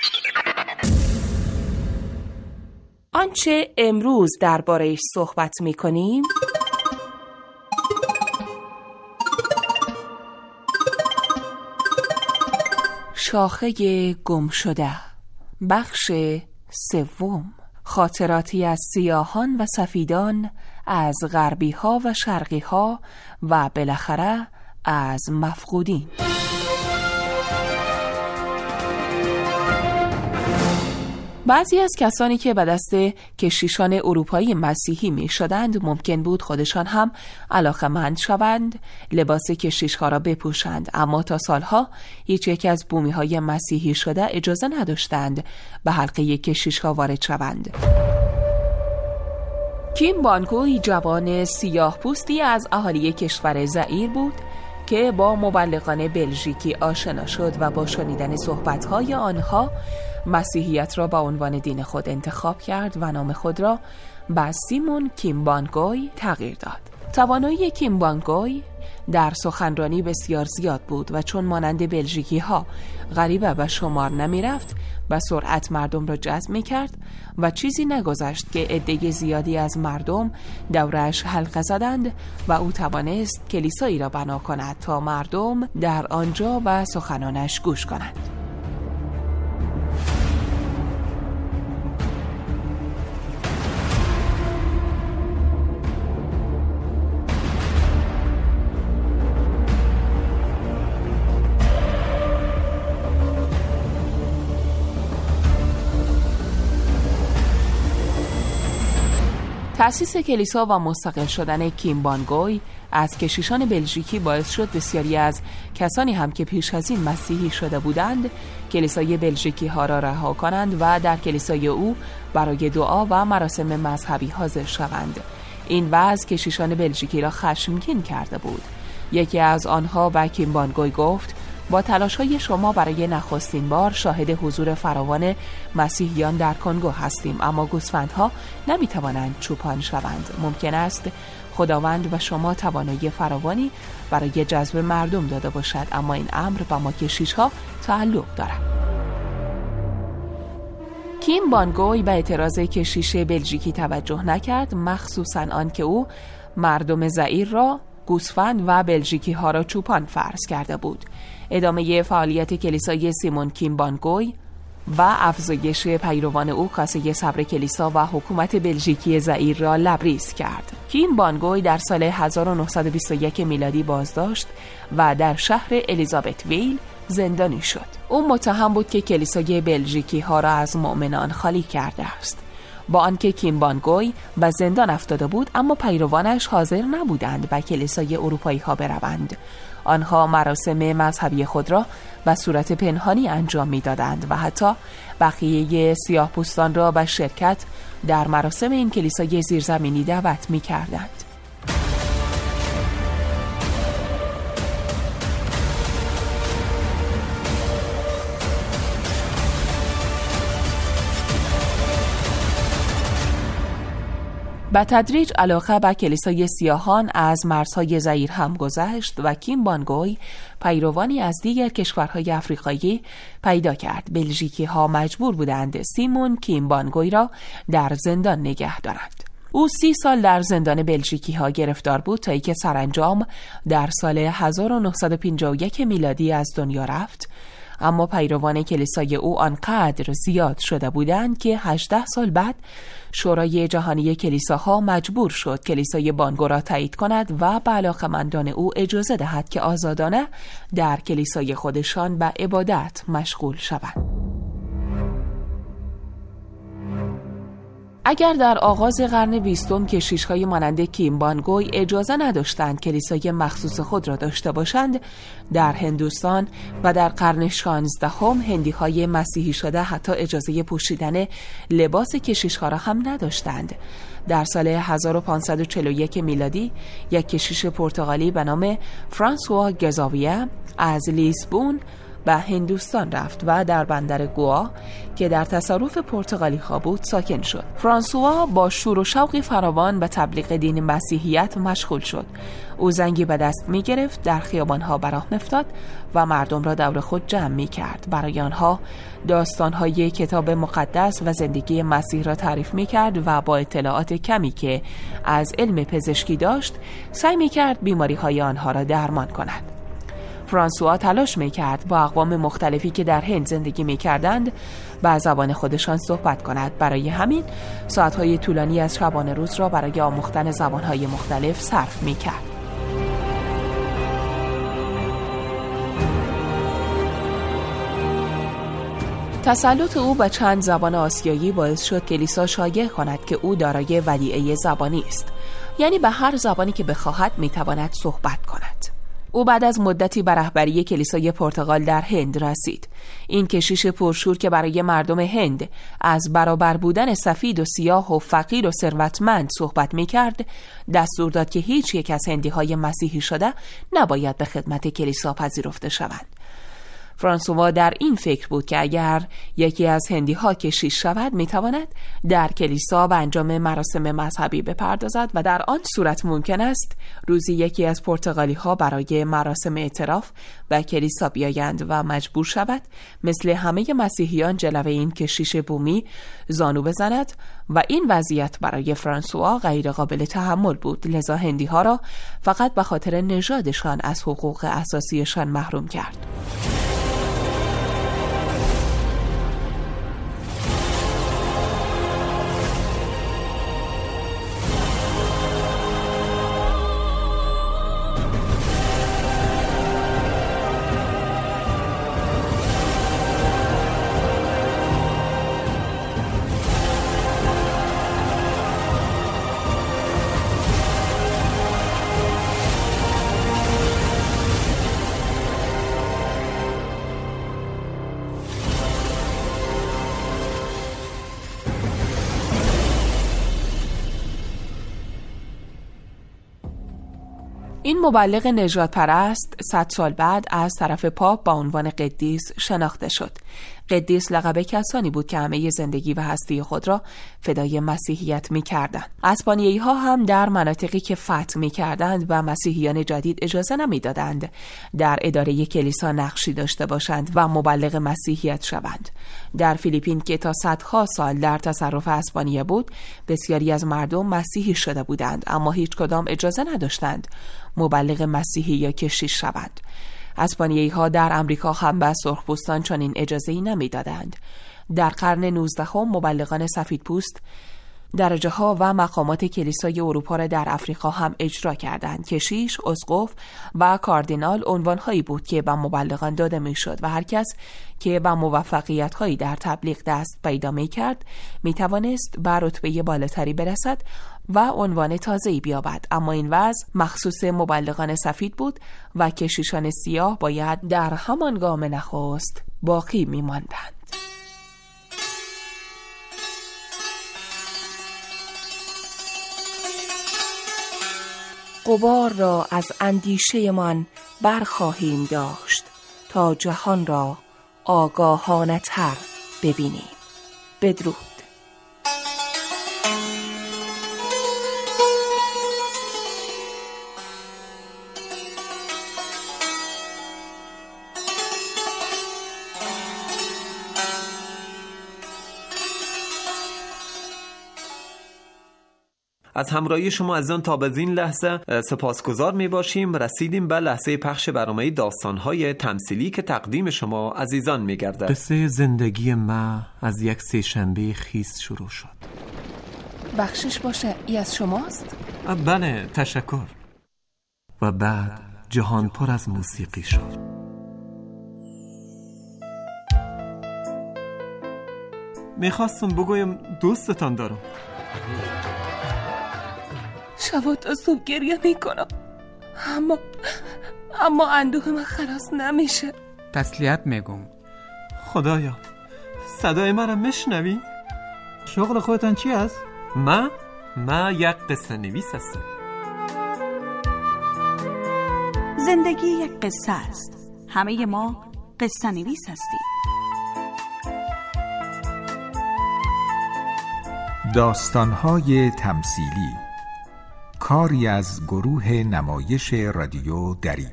U: آنچه امروز درباره‌اش صحبت می‌کنیم شاخه گم شده، بخش سوم، خاطراتی از سیاهان و سفیدان، از غربی ها و شرقی ها و بالاخره از مفقودین. بعضی از کسانی که به دست کشیشان اروپایی مسیحی می شدند ممکن بود خودشان هم علاقه‌مند شوند لباس کشیش‌ها را بپوشند، اما تا سالها هیچ یک از بومی‌های مسیحی شده اجازه نداشتند به حلقه کشیش‌ها وارد شوند. کیم بانگوی جوان سیاه پوستی از اهالی کشور زئیر بود که با مبلغان بلژیکی آشنا شد و با شنیدن صحبت‌های آنها مسیحیت را به عنوان دین خود انتخاب کرد و نام خود را به سیمون کیم بانگوی تغییر داد. توانایی کیم بانگوی در سخنرانی بسیار زیاد بود و چون مانند بلژیکی ها غریبه به شمار نمی رفت به سرعت مردم را جذب می کرد و چیزی نگذشت که عده زیادی از مردم دورش حلقه زدند و او توانست کلیسایی را بنا کند تا مردم در آنجا به سخنانش گوش کنند. تأسیس کلیسا و مستقل شدن کیم بانگوی از کشیشان بلژیکی باعث شد بسیاری از کسانی هم که پیش از این مسیحی شده بودند کلیسای بلژیکی ها را رها کنند و در کلیسای او برای دعا و مراسم مذهبی حاضر شوند. این وضع کشیشان بلژیکی را خشمگین کرده بود. یکی از آنها به کیم بانگوی گفت: با تلاش‌های شما برای نخستین بار شاهد حضور فراوان مسیحیان در کنگو هستیم، اما گوسفندها نمی‌توانند چوپان شوند. ممکن است خداوند و شما توانایی فراوانی برای جذب مردم داده باشد، اما این امر به ما کشیش‌ها تعلق دارد. کیم بانگوی به اعتراض کشیش بلژیکی توجه نکرد، مخصوصاً آن که او مردم زئیر را گوسفند و بلژیکی ها را چوپان فرض کرده بود. ادامه فعالیت کلیسای سیمون کیم بانگوی و افزایش پیروان او کاسه صبر کلیسا و حکومت بلژیکی زئیر را لبریز کرد. کیم بانگوی در سال هزار و نهصد و بیست و یک میلادی بازداشت و در شهر الیزابت ویل زندانی شد. او متهم بود که کلیسای بلژیکی ها را از مؤمنان خالی کرده است. با آنکه کیم بانگوی به زندان افتاده بود، اما پیروانش حاضر نبودند به کلیسای اروپایی ها بروند. آنها مراسم مذهبی خود را به صورت پنهانی انجام می‌دادند و حتی بقیه سیاه‌پوستان را به شرکت در مراسم این کلیسای زیرزمینی دعوت می‌کردند. به تدریج علاقه به کلیسای سیاهان از مرزهای زئیر هم گذشت و کیم بانگوی پیروانی از دیگر کشورهای افریقایی پیدا کرد. بلژیکی ها مجبور بودند سیمون کیم بانگوی را در زندان نگه دارند. او سی سال در زندان بلژیکی ها گرفتار بود تا اینکه سرانجام در سال هزار و نهصد و پنجاه و یک میلادی از دنیا رفت. اما پیروان کلیسای او آنقدر زیاد شده بودند که هجده سال بعد شورای جهانی کلیساها مجبور شد کلیسای بانگو را تایید کند و به علاقه‌مندان او اجازه دهد که آزادانه در کلیسای خودشان به عبادت مشغول شوند. اگر در آغاز قرن بیستم کشیش‌های مانند کیم بانگوی اجازه نداشتند کلیسای مخصوص خود را داشته باشند، در هندوستان و در قرن شانزدهم هندی‌های مسیحی شده حتی اجازه پوشیدن لباس کشیش‌ها را هم نداشتند. در سال هزار و پانصد و چهل و یک میلادی یک کشیش پرتغالی به نام فرانسوا گزاویه از لیسبون به هندوستان رفت و در بندر گوا که در تصرف پرتغالی ها بود ساکن شد. فرانسوا با شور و شوقی فراوان به تبلیغ دین مسیحیت مشغول شد. او زنگی به دست می گرفت، در خیابان ها به راه می‌افتاد و مردم را دور خود جمع می کرد. برای آنها داستان های کتاب مقدس و زندگی مسیح را تعریف می کرد و با اطلاعات کمی که از علم پزشکی داشت سعی می کرد بیماری های آنها را درمان کند. فرانسوا تلاش می‌کرد با اقوام مختلفی که در هند زندگی می‌کردند با زبان خودشان صحبت کند. برای همین ساعت‌های طولانی از شبانه روز را برای آموختن زبان‌های مختلف صرف می‌کرد. تسلط او به چند زبان آسیایی باعث شد کلیسا شایع کند که او دارای ودیعه زبانی است، یعنی به هر زبانی که بخواهد می‌تواند صحبت کند. او بعد از مدتی به رهبری کلیسای پرتغال در هند رسید. این کشیش پرشور که برای مردم هند از برابر بودن سفید و سیاه و فقیر و ثروتمند صحبت می‌کرد، دستور داد که هیچ یک از هندی‌های مسیحی شده نباید به خدمت کلیسا پذیرفته شوند. فرانسوا در این فکر بود که اگر یکی از هندی‌ها کشیش شود میتواند در کلیسا به انجام مراسم مذهبی بپردازد و در آن صورت ممکن است روزی یکی از پرتغالی‌ها برای مراسم اعتراف به کلیسا بیایند و مجبور شود مثل همه مسیحیان جلوه این کشیش بومی زانو بزند و این وضعیت برای فرانسوا غیر قابل تحمل بود. لذا هندی‌ها را فقط به خاطر نژادشان از حقوق اساسیشان محروم کرد. این مبلغ نژاد پرست صد سال بعد از طرف پاپ با عنوان قدیس شناخته شد. قدیس لقب کسانی بود که همه زندگی و هستی خود را فدای مسیحیت می کردند. اسپانیایی ها هم در مناطقی که فتح می کردند و مسیحیان جدید اجازه نمی دادند در اداره کلیسا نقشی داشته باشند و مبلغ مسیحیت شوند. در فیلیپین که تا صدها سال در تصرف اسپانیا بود، بسیاری از مردم مسیحی شده بودند اما هیچ کدام اجازه نداشتند مبلغ مسیحی یا کشیش شوند. اسپانیایی ها در امریکا هم به سرخپوستان چنین اجازه‌ای نمی‌دادند. در قرن نوزدهم مبلغان سفیدپوست درجه ها و مقامات کلیسای اروپا را در افریقا هم اجرا کردند. کشیش، اسقف و کاردینال عنوان هایی بود که به مبلغان داده میشد و هر کس که به موفقیت هایی در تبلیغ دست پیدا می کرد می توانست به رتبه بالاتری برسد و عنوان تازه‌ای بیابد. اما این وضع مخصوص مبلغان سفید بود و کشیشان سیاه باید در همان گام نخست باقی می ماندند. غبار را از اندیشه من برخواهیم داشت تا جهان را آگاهانه تر ببینیم. بدرود.
D: از همراهی شما عزیزان تا به این لحظه سپاسگزار می باشیم. رسیدیم به لحظه پخش برنامه داستان‌های تمثیلی که تقدیم شما عزیزان می گردد.
G: قصه زندگی ما از یک سه شنبه خیس شروع شد.
U: بخشش باشه، ای از شماست؟
G: بله، تشکر. و بعد جهان پر از موسیقی شد. میخواستم بگویم دوستتان دارم.
U: شب تا صبح گریه میکنم، اما اما اندوه من خلاص نمیشه.
A: تسلیت میگم.
G: خدایا، صدای من را میشنوی؟
A: شغل خودتان چی است؟
G: من؟ من یک قصه نویس هستم.
F: زندگی یک قصه است. همه ما قصه نویس هستیم.
V: داستان‌های تمثیلی، کاری از گروه نمایش رادیو دری.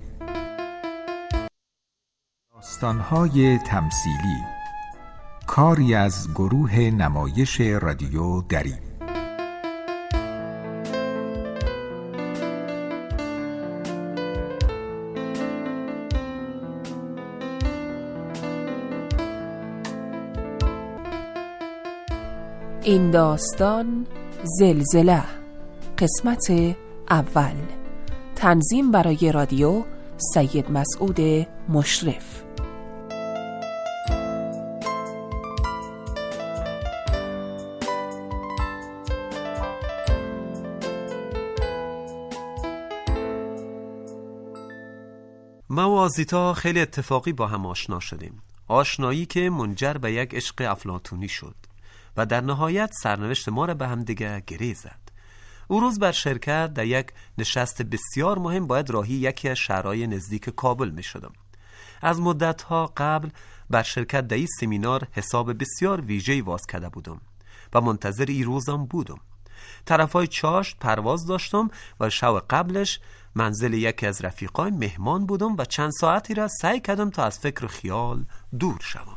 V: داستان‌های تمثیلی، کاری از گروه نمایش رادیو دری.
U: این داستان زلزله، قسمت اول. تنظیم برای رادیو سید مسعود مشرف.
D: ما و آزیتا خیلی اتفاقی با هم آشنا شدیم. آشنایی که منجر به یک عشق افلاطونی شد و در نهایت سرنوشت ما را به هم دیگه گره زد. او روز بر شرکت در یک نشست بسیار مهم باید راهی یکی از شهرهای نزدیک کابل می شدم. از مدتها قبل بر شرکت در این سمینار حساب بسیار ویژه‌ای واز کرده بودم و منتظر این روزم بودم. طرفای چاشت پرواز داشتم و شب قبلش منزل یکی از رفیقای مهمان بودم و چند ساعتی را سعی کردم تا از فکر و خیال دور شوم.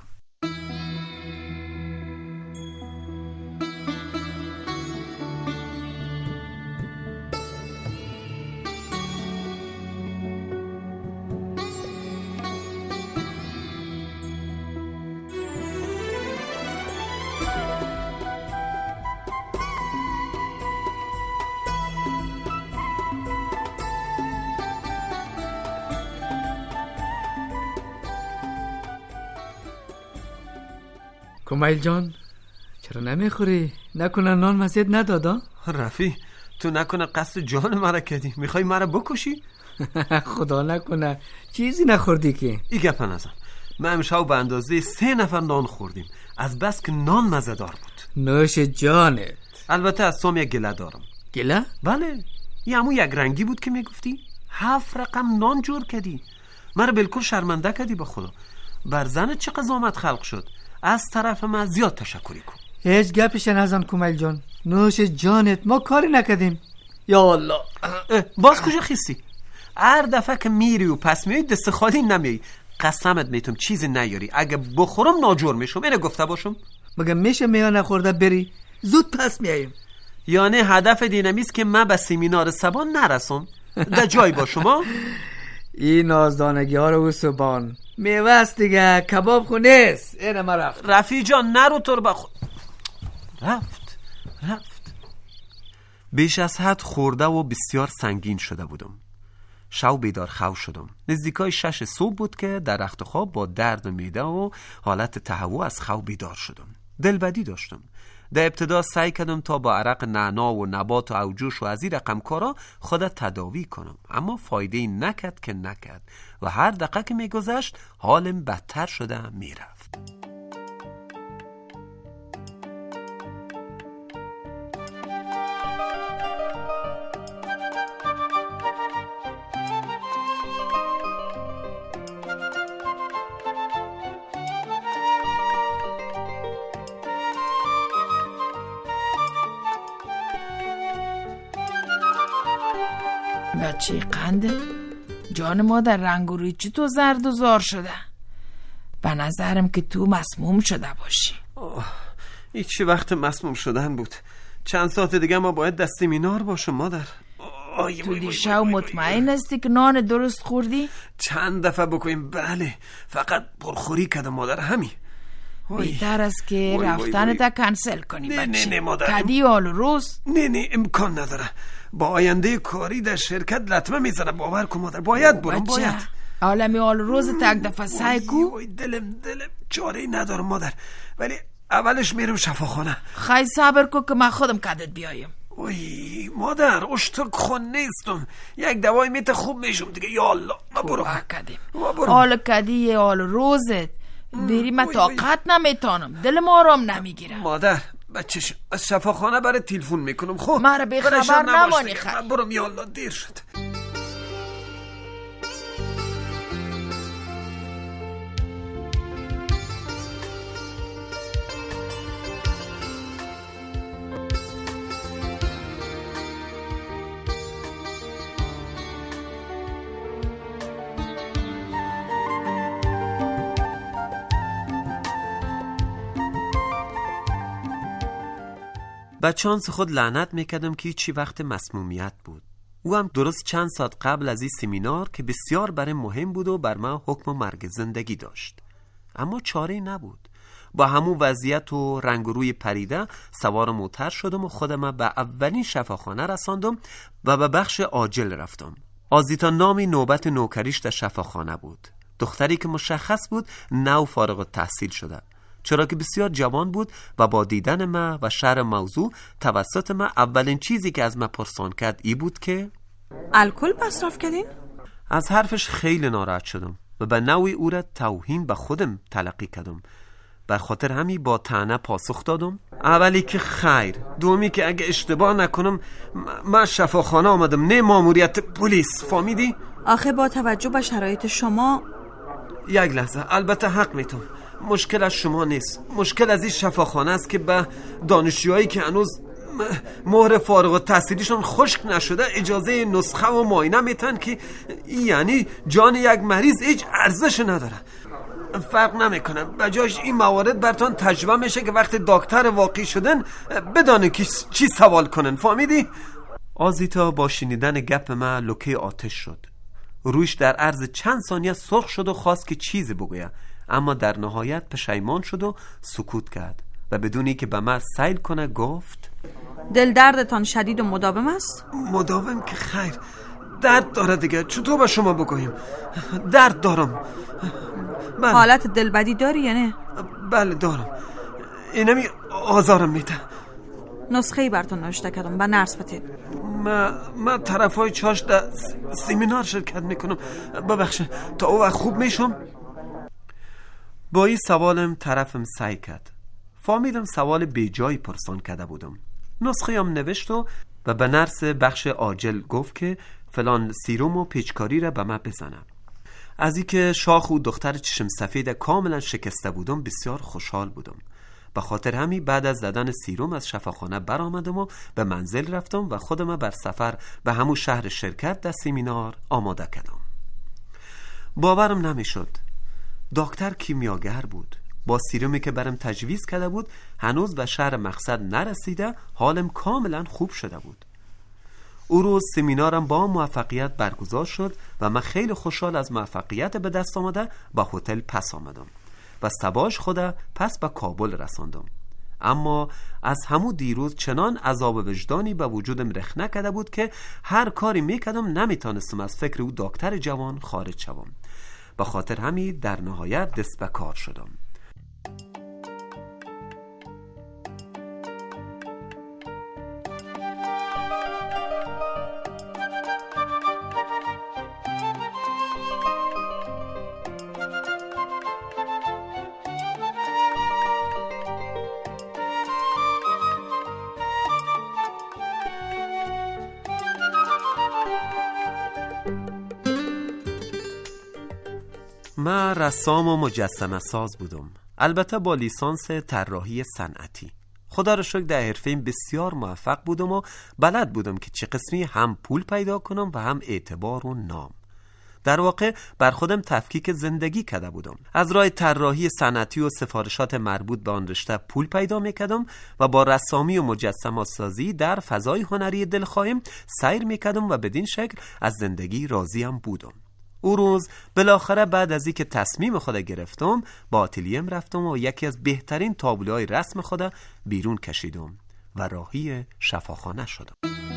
A: کمیل جان، چرا نمیخوری؟ نکنه نان مزید ندادا؟
D: رفی، تو نکنه قصد جان مرا کردی؟ میخوای مرا بکشی؟
A: خدا نکنه چیزی نخوردی که؟
D: ای گپ نزن. ما امشب به اندازه سه نفر نان خوردیم، از بس که نان مزه‌دار بود.
A: نوش جانت.
D: البته از توم یک گله دارم.
A: گله؟
D: بله، یه همون یک رنگی بود که میگفتی هفت رقم نان جور کردی. مرا بالکل شرمنده کردی. به خدا بر زنت چه قضاوت خلق شد؟ از طرف من زیاد تشکری کن.
A: هیچ گپش نزن کمیل جان. نوش جانت، ما کاری نکردیم. یا الله،
D: باز کجا خیستی؟ هر دفعه که میری و پس میای دست خالی نمیای. قسمت میتونم چیزی نیاری. اگه بخورم ناجور میشم. اینه گفته باشم.
A: مگه میشه میا نخورده بری؟ زود پس میایم.
D: یعنی هدف دینمیست که من به سمینار سبان نرسم در جای باشم؟
A: این نازدانگی ها رو سبان میوه است دیگه، کباب خونیست. اینه ما رفت.
D: رفی جان نرو تر بخور. رفت رفت بیش از حد خورده و بسیار سنگین شده بودم. شب بیدار خو شدم. نزدیکای شش صبح بود که در رخت خواب با درد معده و حالت تهوع از خواب بیدار شدم. دلبدی داشتم. در ابتدا سعی کردم تا با عرق نعنا و نبات و اوجوش و از این رقم کارا خودت تداوی کنم، اما فایده نکرد که نکرد و هر دقیقه که میگذشت حالم بدتر شده میرفت.
B: بچه قنده جان ما در رنگ و ریچی تو زرد و زار شده. به نظرم که تو مسموم شده باشی.
D: این چه وقت مسموم شدن بود؟ چند ساعت دیگه ما باید در سمینار باشم مادر. آی
C: تو دیشب مطمئن هستی که نان درست خوردی؟
D: چند دفعه بکنیم بله، فقط پرخوری کردم مادر، همین.
C: بهتر است که رفتن تا کنسل کنی
D: نه
C: بچه.
D: نه نه مادر،
C: کدی حال روز؟
D: نه نه امکان نداره، با آینده کاری در شرکت لطمه میزنه، باور کن مادر، باید برم باید.
C: عالمی حال روز تک دفعه سعی کو.
D: دلم دلم چاره ندارم مادر، ولی اولش میرم شفاخانه.
C: خیلی صبر کن که من خودم کدت بیایم.
D: وای مادر اشتک خون نیستم، یک دوای میته خوب میشم دیگه. یا الله ما برم
C: حال کدی حال روزت بری، من طاقت نمیتونم، دلم آرام نمیگیره.
D: مادر بچه‌ش از شفاخانه برای تلفن میکنم. خب
C: مرا به خبر نمانی خیلی.
D: من برم یا الله دیر شد. با چانس خود لعنت میکردم که چی وقت مسمومیت بود. او هم درست چند ساعت قبل از این سمینار که بسیار برای مهم بود و بر من حکم مرگ زندگی داشت. اما چاره نبود. با همون وضعیت و رنگ و روی پریده سوار موتر شدم و خودم به اولین شفاخانه رساندم و به بخش عاجل رفتم. آزیتا نامی نوبت نوکریش در شفاخانه بود. دختری که مشخص بود نو فارغ التحصیل شده، چرا که بسیار جوان بود و با دیدن ما و شرح موضوع توسط ما اولین چیزی که از ما پرسان کرد ای بود که
F: الکل مصرف کردین؟
D: از حرفش خیلی ناراحت شدم و به نوعی او را توهین به خودم تلقی کردم. بر خاطر همی با طعنه پاسخ دادم اولی که خیر، دومی که اگه اشتباه نکنم من شفاخانه آمدم نه ماموریت پلیس، فهمیدی؟
F: آخه با توجه به شرایط شما.
D: یک لحظه، البته حق میتونم، مشکل از شما نیست، مشکل از این شفاخانه است که به دانشجوهایی که هنوز مهر فارغ التحصیلیشون خشک نشده اجازه نسخه و معاینه میتن که یعنی جان یک مریض هیچ ارزش نداره. فرق نمیکنه، بجاش این موارد برتان تجربه میشه که وقتی دکتر واقعی شدن بدانه که چی سوال کنن، فهمیدی؟ آزیتا با شنیدن گپ ما لکه آتش شد. رویش در عرض چند ثانیه سرخ شد و خواست که چیزی بگوید، اما در نهایت پشیمان شد و سکوت کرد و بدونی که به من سیل کنه گفت
F: دل دردتان شدید و مداوم است؟
D: مداوم که خیر، درد داره دیگه، چطور به شما بگویم؟ درد دارم.
F: بله. حالت دلبدی داری یا نه؟
D: بله دارم، اینمی آزارم میده.
F: نسخه‌ای براتون نوشته کردم به نرس بده.
D: ما ما طرفای چاش در سمینار شرکت میکنم، ببخشید تا او وقت خوب میشم. با این سوالم طرفم سعی کرد. فهمیدم سوال بی جایی پرسان کرده بودم. نسخه هم نوشت و و به نرس بخش عاجل گفت که فلان سیروم و پیچکاری را به من بزنم. از اینکه شاخ و دختر چشم سفید کاملا شکسته بودم بسیار خوشحال بودم. به خاطر همین بعد از زدن سیروم از شفاخانه برآمدم و به منزل رفتم و خودم بر سفر به همون شهر شرکت در سمینار آماده کردم. باورم نمیشد. دکتر کیمیاگر بود. با سیرومی که برم تجویز کرده بود هنوز به شهر مقصد نرسیده حالم کاملا خوب شده بود. او روز سمینارم با موفقیت برگزار شد و من خیلی خوشحال از موفقیت به دست آمده به هتل پس آمدم و سباش خود پس به کابل رساندم. اما از همون دیروز چنان عذاب وجدانی به وجودم رخ نکرده بود که هر کاری میکردم نمیتونستم از فکر او دکتر جوان خارج شوم. به خاطر همین در نهایت دست به کار شدم. من رسام و مجسمه ساز بودم، البته با لیسانس طراحی صنعتی. خدا رو شکر در حرفه‌ام بسیار موفق بودم و بلد بودم که چه قسمی هم پول پیدا کنم و هم اعتبار و نام. در واقع بر خودم تفکیک زندگی کرده بودم. از راه طراحی صنعتی و سفارشات مربوط به آن رشته پول پیدا میکردم و با رسامی و مجسمه سازی در فضای هنری دلخواهیم سیر میکردم و بدین شکل از زندگی راضیم بودم. او روز بالاخره بعد از اینکه تصمیم خود گرفتم با آتلیهم رفتم و یکی از بهترین تابلوهای رسم خود بیرون کشیدم و راهی شفاخانه شدم.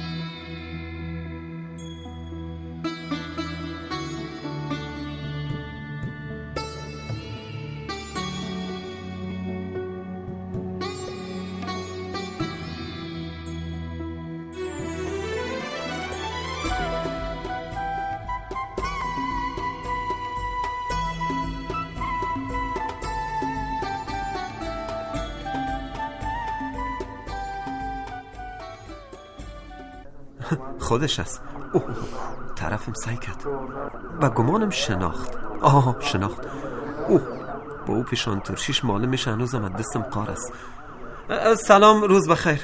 D: خودش است. اوه طرفم سعی کرد و گمانم شناخت. آه شناخت. اوه با او پیشان ترشیش ماله میشه، هنوزم از دستم قار است. سلام، روز بخیر.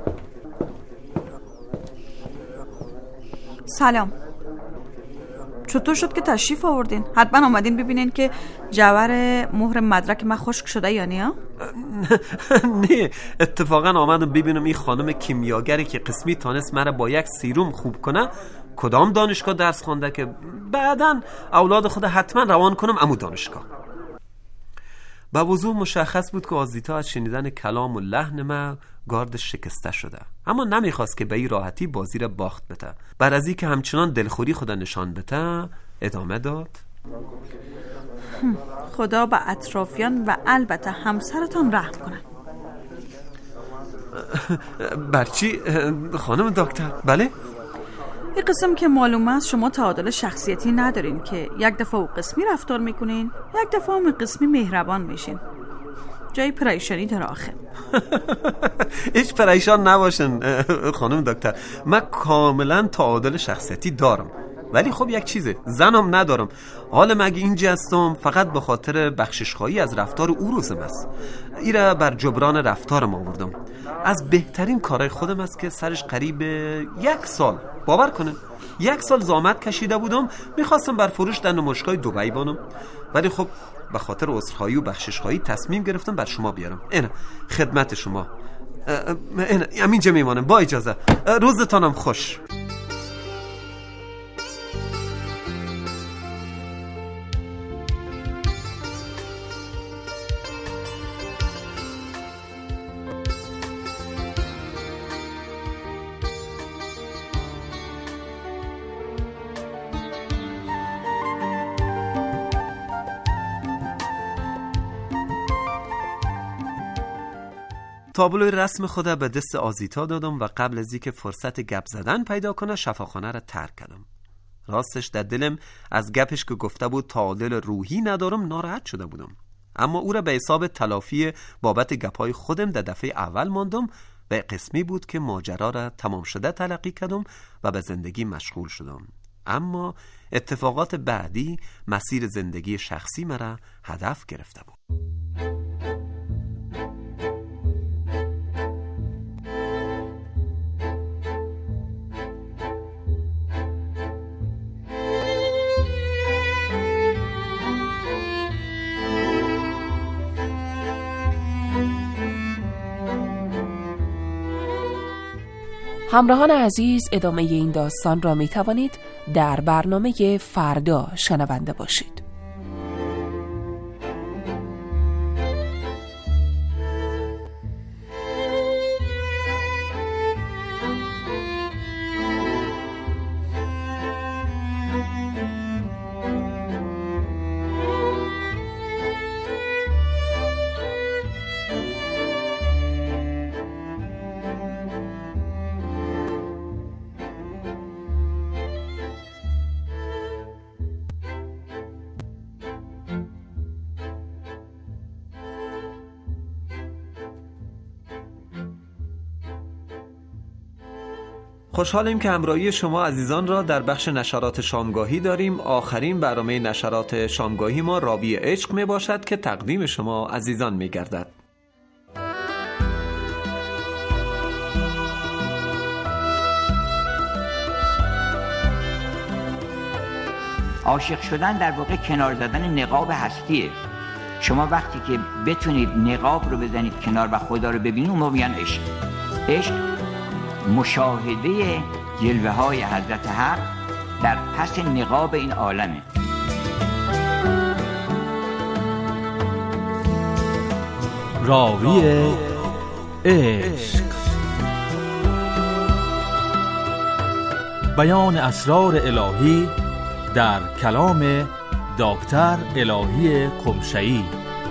F: سلام. چطور شد که تشریف آوردین؟ حتما آمدین ببینین که جوهر مهر مدرک من خشک شده یا نه؟
D: نه، اتفاقا آمدم ببینم این خانم کیمیاگری که قسمی تانست مرا با یک سیروم خوب کنه کدام دانشگاه درس خونده که بعداً اولاد خود حتما روان کنم امو دانشگاه. با وضوح مشخص بود که آزیتا از شنیدن کلام و لحن من گاردش شکسته شده، اما نمیخواست که به این راحتی بازی را باخت بده. بعد از اینکه همچنان دلخوری خود نشان بده ادامه داد:
F: خدا به اطرافیان و البته همسرتان رحم کنه.
D: برچی خانم دکتر؟ بله؟
F: این قسم که معلومه است شما تعادل شخصیتی ندارین که یک دفعه او قسمی رفتار میکنین، یک دفعه هم قسمی مهربان میشین. جای پریشانی داره آخه.
D: هیچ پریشان نباشن خانم دکتر، من کاملا تعادل شخصیتی دارم، ولی خب یک چیزه، زنم ندارم. حالا مگه اینجا هستم فقط به خاطر بخششخواهی از رفتار او روزم است. ایره بر جبران رفتارم آوردم. از بهترین کارهای خودم است که سرش قریب یک سال، باور کنه یک سال زحمت کشیده بودم، میخواستم بر فروش در نمایشگاه دبی بانم، ولی خب به خاطر عذرخواهی و بخششخواهی تصمیم گرفتم بر شما بیارم. اینا خدمت شما. اینا همینجا میمانم، با اجازه. روزتانم خوش. تابلوی رسم خودم به دست آزیتا دادم و قبل از اینکه فرصت گپ زدن پیدا کنه شفاخانه را ترک کردم. راستش در دلم از گپش که گفته بود تعادل روحی ندارم ناراحت شده بودم، اما او را به حساب تلافی بابت گپای خودم در دفعه اول ماندم و قسمی بود که ماجرا را تمام شده تلقی کردم و به زندگی مشغول شدم. اما اتفاقات بعدی مسیر زندگی شخصی مرا هدف گرفته بود.
U: همراهان عزیز، ادامه این داستان را می توانید در برنامه فردا شنونده باشید.
D: خوشحالیم که همراهی شما عزیزان را در بخش نشرات شامگاهی داریم. آخرین برنامه نشرات شامگاهی ما راوی عشق می باشد که تقدیم شما عزیزان می گردد.
H: عاشق شدن در واقع کنار زدن نقاب هستیه. شما وقتی که بتونید نقاب رو بزنید کنار و خدا رو ببینید، اون میگن عشق. عشق مشاهده جلوه های حضرت حق در پس نقاب این عالمه.
J: راوی عشق، بیان اسرار الهی در کلام دکتر الهی قمشه‌ای.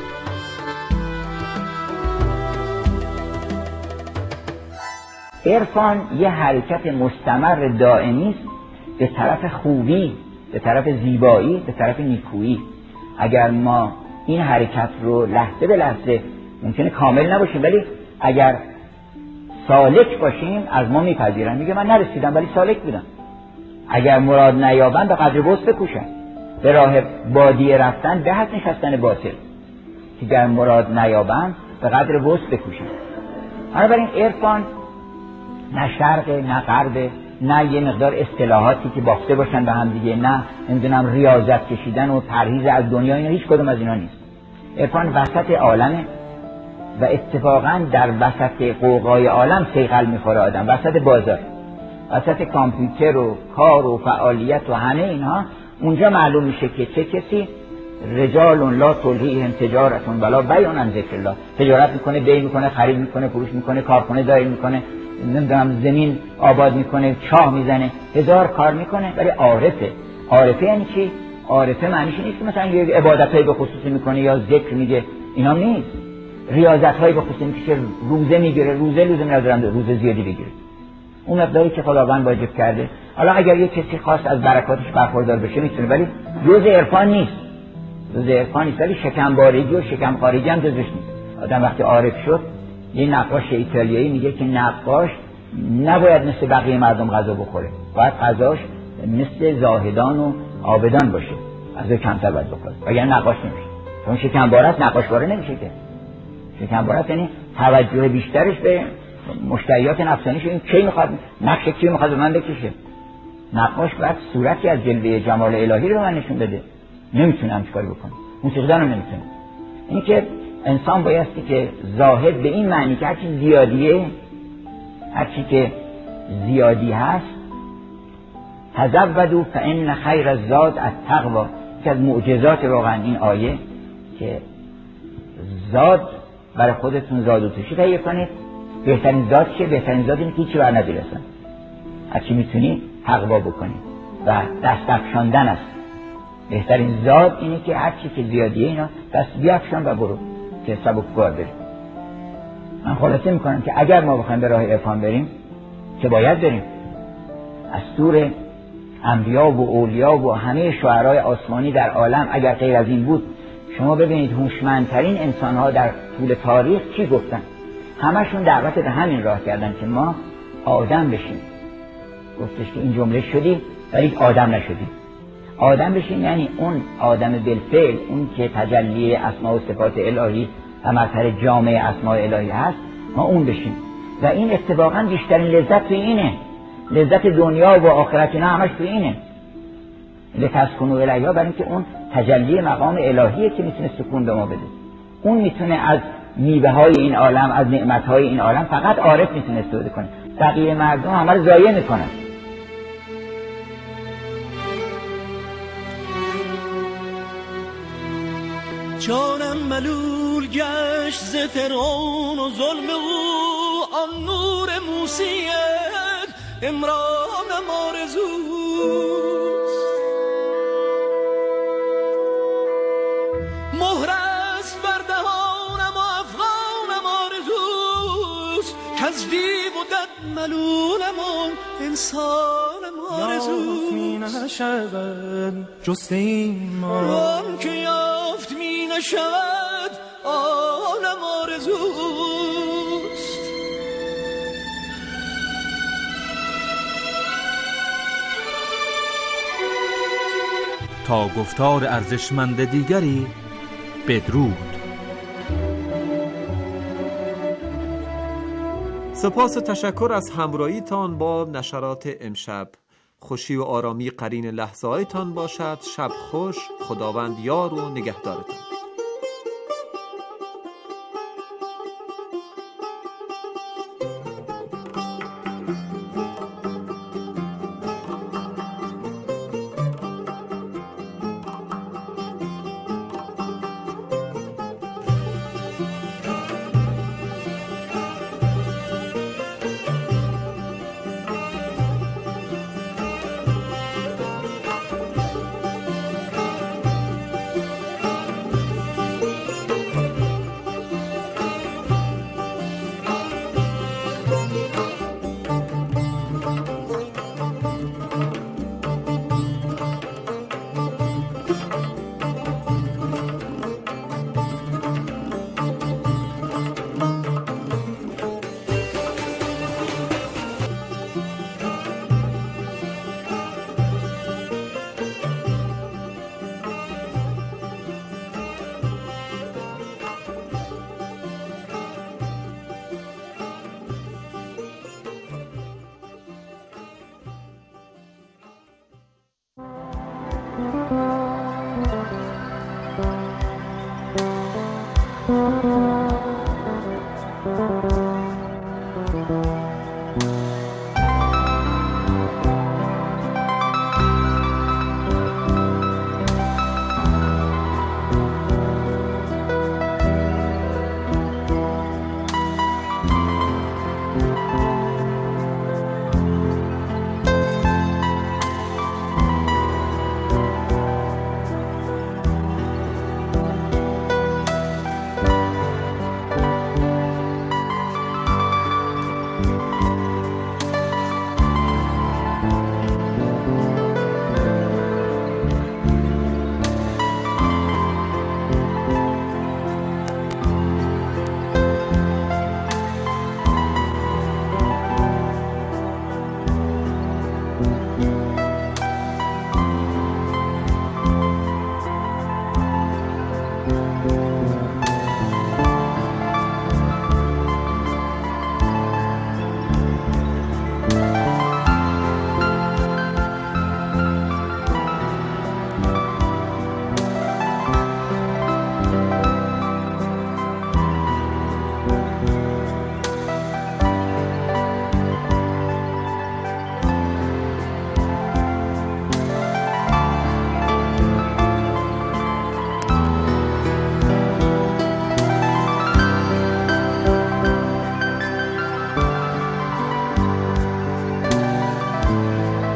H: عرفان یه حرکت مستمر دائمی است به طرف خوبی، به طرف زیبایی، به طرف نیکویی. اگر ما این حرکت رو لحظه به لحظه، ممکنه کامل نباشیم ولی اگر سالک باشیم از ما میپذیرن، میگه من نرسیدم ولی سالک بودم. اگر مراد نیابن به قدر وسع بکوشن. به راه بادیه رفتن به حد نشستن باطل. اگر مراد نیابن به قدر وسع بکوشن. بنابراین عرفان نه شرق نه غرب، نه یه مقدار اصطلاحاتی که بافته باشن به هم دیگه، نه نمیدونم ریاضت کشیدن و پرهیز از دنیا، اینا هیچ کدوم از اینا نیست. عرفان وسط عالمه و اتفاقا در وسط قوقای عالم صیقل میخوره آدم، وسط بازار، وسط کامپیوتر و کار و فعالیت و همه اینها. اونجا معلوم میشه که چه کسی رجال لا تلهیهم تجارت ولا بیع عن ذکر الله، تجارت میکنه، بیع میکنه، خرید میکنه، فروش میکنه، کارخونه دایر میکنه، نمیدونم زمین آباد میکنه، چاه میزنه، هزار کار میکنه، ولی عارفه. عارفه یعنی چی؟ عارفه معنیش نیست که مثلا یه عبادتایی به خصوصی میکنه یا ذکر میگه، اینا نیست. ریاضت‌های به خصوصی میشه، روزه میگیره، روزه روزه میذارن روزه زیادی بگیره، اون مقداری که خداوند واجب کرده. حالا اگر یه کسی خواست از برکاتش برخوردار بشه میتونه، ولی جز عرفان نیست. جز عرفان نیست، ولی شکمبارگی و شکمخواری هم جزش نیست. آدم وقتی عارف شد، یه نقاش ایتالیایی میگه که نقاش نباید مثل بقیه مردم غذا بخوره، باید غذاش مثل زاهدان و عابدان باشه، غذا کمتر باید بخوره، وگرنه نقاش نمیشه. چون شکمبارست نقاشواره نمیشه که. شکمبارست یعنی توجه بیشترش به مشتریات نفسانیش، این کی میخواد نقش کی میخواد به من بکشه. نقاش باید صورتی از جلوه جمال الهی رو من نشون بده، نمیتونه همچین کاری بکنه. موسیقیدان هم نمیتونه. این که انسان بایستی که زاهد به این معنی که هرچی زیادیه، هرچی که زیادی هست، تزودوا فان خیر الزاد التقوی، که از معجزات واقعا این آیه که زاد برای خودتون زاد و توشی تهیه کنید. بهترین زاد چیه؟ بهترین زاد اینه که هیچی بر ندیرسن، هرچی میتونی تقوا بکنی و دست افشاندن است. بهترین زاد اینه که هرچی که زیادیه اینا دست بیافشان و برو که سبکبار بریم. من خلاصه میکنم که اگر ما بخوایم به راه عرفان بریم که باید بریم، از طور انبیا و اولیا و همه شعرای آسمانی در عالم، اگر غیر از این بود، شما ببینید هوشمندترین انسان‌ها در طول تاریخ چی گفتن؟ همشون دعوت به همین راه کردن که ما آدم بشیم. گفتش که این جمله شدیم ولی آدم نشدیم. آدم بشیم یعنی اون آدم بالفعل، اون که تجلی اسماء و صفات الهی و مظهر جامع اسماء الهی هست، ما اون بشیم. و این اتفاقا بیشترین لذت توی اینه. لذت دنیا و آخرت نه همش توی اینه. لتسکنوا الیها، برای اینکه اون تجلی مقام الهیه که میتونه سکون به ما بده. اون میتونه از میوه های این عالم، از نعمت های این عالم فقط عارف میتونه استفاده کنه. بقیه مردم همه رو ضایع میکنن.
W: جانم ملول گشت ز فرعون و ظلم او، آن نور موسیت امرانم آرزوست. مهر است بر دهانم و افغانم آرزوست، کز دیو و دد ملولم آن انسانم آرزوست. می نشود جست ایمان آن که یافت می نشود آنم آرزوست.
J: تا گفتار ارزشمند دیگری بدرود.
D: سپاس و تشکر از همراهیتان با نشرات امشب. خوشی و آرامی قرین لحظه هایتان باشد. شب خوش. خداوند یار و نگهدارتان.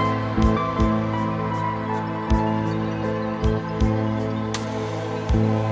W: you.